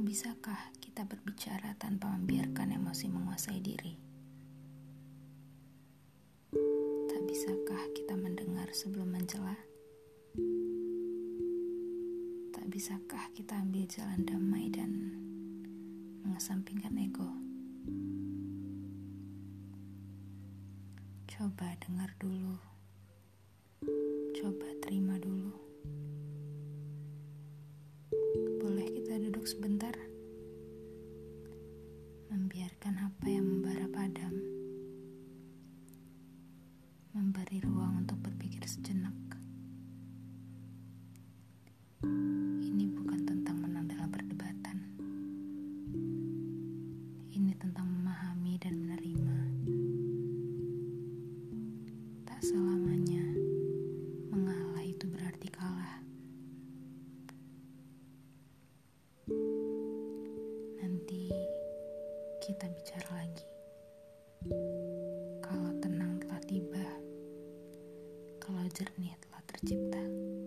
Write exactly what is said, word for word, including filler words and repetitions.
bisakah kita berbicara tanpa membiarkan emosi menguasai diri? Tak bisakah kita mendengar sebelum mencela? Tak bisakah kita ambil jalan damai dan mengesampingkan ego? Coba dengar dulu. Coba terima dulu. Boleh kita duduk sebentar? Membiarkan apa yang membara padam. Memberi ruang untuk berpikir sejenak. Ini bukan tentang menang dalam perdebatan. Ini tentang memahami dan menerima. Tak selamanya mengalah itu berarti kalah. Nanti kita bicara lagi. Kalau tenang telah tiba, kalau jernih telah tercipta.